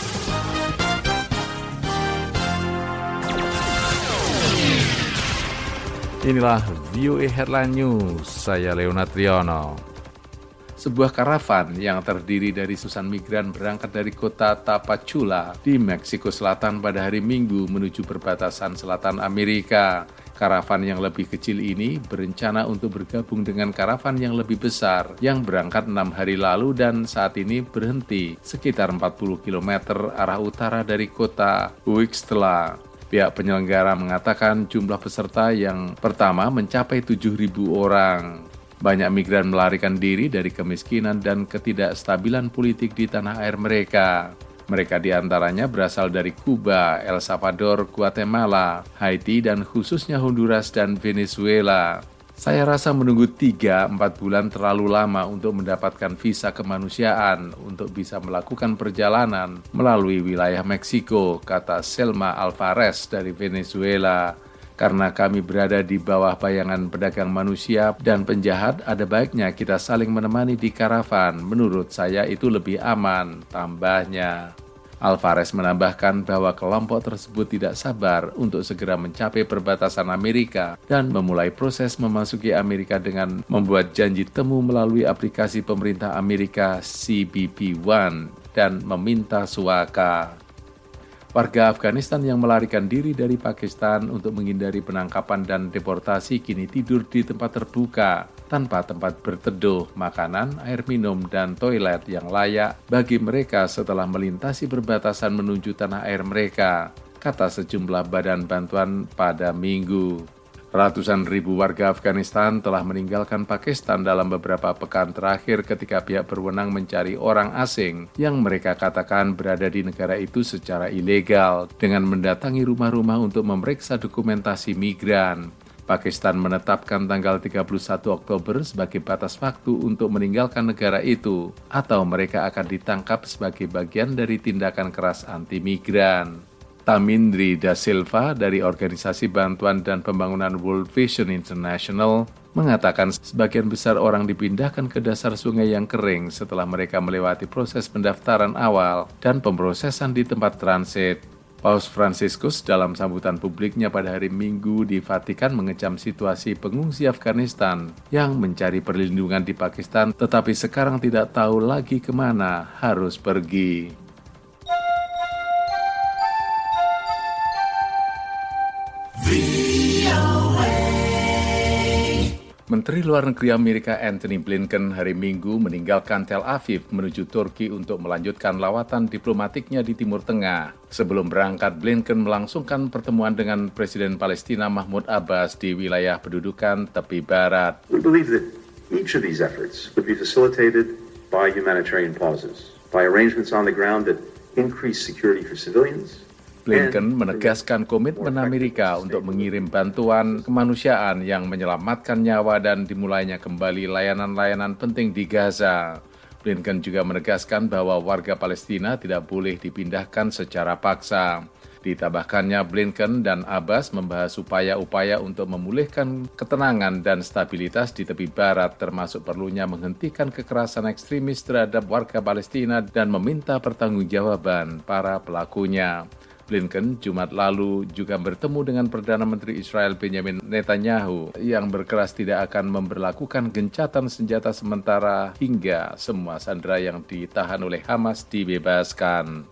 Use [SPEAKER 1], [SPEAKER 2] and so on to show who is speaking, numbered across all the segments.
[SPEAKER 1] Inilah VOA Headline News, saya Leonard Triono. Sebuah karavan yang terdiri dari ratusan migran berangkat dari kota Tapachula di Meksiko Selatan pada hari Minggu menuju perbatasan selatan Amerika. Karavan yang lebih kecil ini berencana untuk bergabung dengan karavan yang lebih besar yang berangkat 6 hari lalu dan saat ini berhenti sekitar 40 km arah utara dari kota Huixtla. Pihak penyelenggara mengatakan jumlah peserta yang pertama mencapai 7.000 orang. Banyak migran melarikan diri dari kemiskinan dan ketidakstabilan politik di tanah air mereka. Mereka diantaranya berasal dari Kuba, El Salvador, Guatemala, Haiti, dan khususnya Honduras dan Venezuela. Saya rasa menunggu 3-4 bulan terlalu lama untuk mendapatkan visa kemanusiaan untuk bisa melakukan perjalanan melalui wilayah Meksiko, kata Selma Alvarez dari Venezuela. Karena kami berada di bawah bayangan pedagang manusia dan penjahat, ada baiknya kita saling menemani di karavan. Menurut saya itu lebih aman, tambahnya. Alvarez menambahkan bahwa kelompok tersebut tidak sabar untuk segera mencapai perbatasan Amerika dan memulai proses memasuki Amerika dengan membuat janji temu melalui aplikasi pemerintah Amerika CBP One dan meminta suaka. Warga Afghanistan yang melarikan diri dari Pakistan untuk menghindari penangkapan dan deportasi kini tidur di tempat terbuka, tanpa tempat berteduh, makanan, air minum, dan toilet yang layak bagi mereka setelah melintasi perbatasan menuju tanah air mereka, kata sejumlah badan bantuan pada Minggu. Ratusan ribu warga Afghanistan telah meninggalkan Pakistan dalam beberapa pekan terakhir ketika pihak berwenang mencari orang asing yang mereka katakan berada di negara itu secara ilegal dengan mendatangi rumah-rumah untuk memeriksa dokumentasi migran. Pakistan menetapkan tanggal 31 Oktober sebagai batas waktu untuk meninggalkan negara itu atau mereka akan ditangkap sebagai bagian dari tindakan keras anti-migran. Tamindri Da Silva dari Organisasi Bantuan dan Pembangunan World Vision International mengatakan sebagian besar orang dipindahkan ke dasar sungai yang kering setelah mereka melewati proses pendaftaran awal dan pemrosesan di tempat transit. Paus Fransiskus dalam sambutan publiknya pada hari Minggu di Vatikan mengecam situasi pengungsi Afghanistan yang mencari perlindungan di Pakistan tetapi sekarang tidak tahu lagi kemana harus pergi. Menteri Luar Negeri Amerika Antony Blinken hari Minggu meninggalkan Tel Aviv menuju Turki untuk melanjutkan lawatan diplomatiknya di Timur Tengah. Sebelum berangkat, Blinken melangsungkan pertemuan dengan Presiden Palestina Mahmud Abbas di wilayah pendudukan tepi barat.
[SPEAKER 2] We believe that each of these efforts would be facilitated by humanitarian pauses, by arrangements on the ground that increase security for civilians.
[SPEAKER 1] Blinken menegaskan komitmen Amerika untuk mengirim bantuan kemanusiaan yang menyelamatkan nyawa dan dimulainya kembali layanan-layanan penting di Gaza. Blinken juga menegaskan bahwa warga Palestina tidak boleh dipindahkan secara paksa. Ditambahkannya, Blinken dan Abbas membahas upaya-upaya untuk memulihkan ketenangan dan stabilitas di tepi barat, termasuk perlunya menghentikan kekerasan ekstremis terhadap warga Palestina dan meminta pertanggungjawaban para pelakunya. Blinken Jumat lalu juga bertemu dengan Perdana Menteri Israel Benjamin Netanyahu yang berkeras tidak akan memberlakukan gencatan senjata sementara hingga semua sandera yang ditahan oleh Hamas dibebaskan.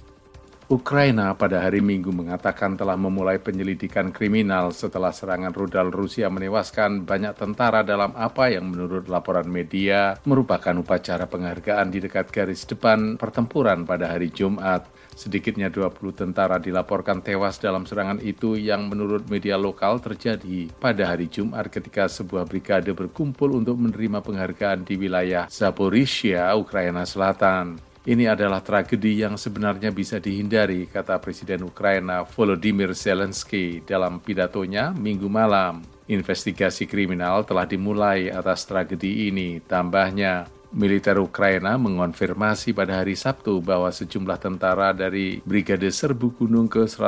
[SPEAKER 1] Ukraina pada hari Minggu mengatakan telah memulai penyelidikan kriminal setelah serangan rudal Rusia menewaskan banyak tentara dalam apa yang menurut laporan media merupakan upacara penghargaan di dekat garis depan pertempuran pada hari Jumat. Sedikitnya 20 tentara dilaporkan tewas dalam serangan itu yang menurut media lokal terjadi pada hari Jumat ketika sebuah brigade berkumpul untuk menerima penghargaan di wilayah Zaporizhia, Ukraina Selatan. Ini adalah tragedi yang sebenarnya bisa dihindari, kata Presiden Ukraina Volodymyr Zelensky dalam pidatonya Minggu malam. Investigasi kriminal telah dimulai atas tragedi ini, tambahnya. Militer Ukraina mengonfirmasi pada hari Sabtu bahwa sejumlah tentara dari Brigade Serbu Gunung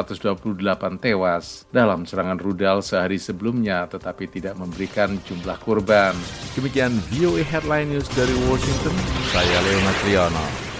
[SPEAKER 1] ke-128 tewas dalam serangan rudal sehari sebelumnya tetapi tidak memberikan jumlah korban. Demikian VOA Headline News dari Washington, saya Leonard Triono.